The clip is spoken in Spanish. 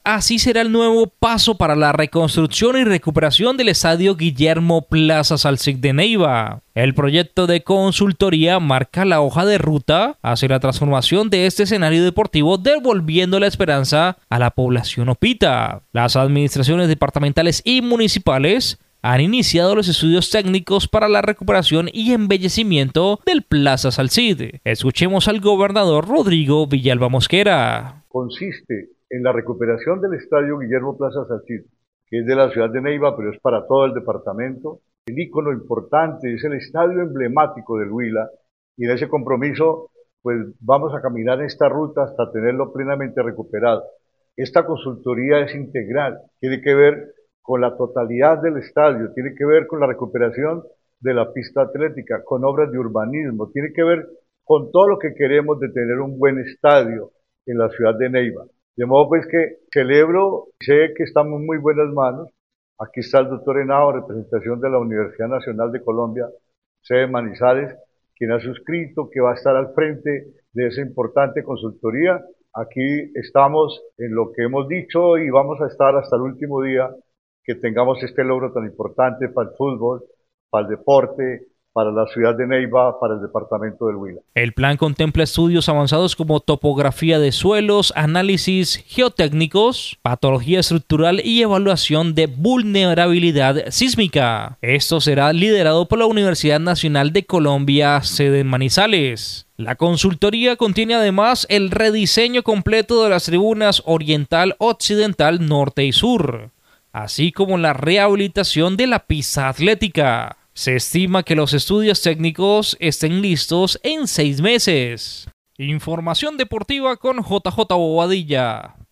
así será el nuevo paso para la reconstrucción y recuperación del estadio Guillermo Plaza Salcic de Neiva. El proyecto de consultoría marca la hoja de ruta hacia la transformación de este escenario deportivo, devolviendo la esperanza a la población opita. Las administraciones departamentales y municipales han iniciado los estudios técnicos para la recuperación y embellecimiento del Plaza Salcic. Escuchemos al gobernador Rodrigo Villalba Mosquera. Consiste en la recuperación del estadio Guillermo Plaza Salcic, que es de la ciudad de Neiva, pero es para todo el departamento. El ícono importante es el estadio emblemático del Huila, y en ese compromiso pues vamos a caminar esta ruta hasta tenerlo plenamente recuperado. Esta consultoría es integral, tiene que ver con la totalidad del estadio, tiene que ver con la recuperación de la pista atlética, con obras de urbanismo, tiene que ver con todo lo que queremos de tener un buen estadio en la ciudad de Neiva. De modo pues que celebro, sé que estamos en muy buenas manos. Aquí está el doctor Henao, representación de la Universidad Nacional de Colombia, sede Manizales, quien ha suscrito que va a estar al frente de esa importante consultoría. Aquí estamos en lo que hemos dicho y vamos a estar hasta el último día que tengamos este logro tan importante para el fútbol, para el deporte, para la ciudad de Neiva, para el departamento del Huila. El plan contempla estudios avanzados como topografía de suelos, análisis geotécnicos, patología estructural y evaluación de vulnerabilidad sísmica. Esto será liderado por la Universidad Nacional de Colombia, sede en Manizales. La consultoría contiene además el rediseño completo de las tribunas oriental, occidental, norte y sur, así como la rehabilitación de la pista atlética. Se estima que los estudios técnicos estén listos en 6 meses. Información deportiva con JJ Bobadilla.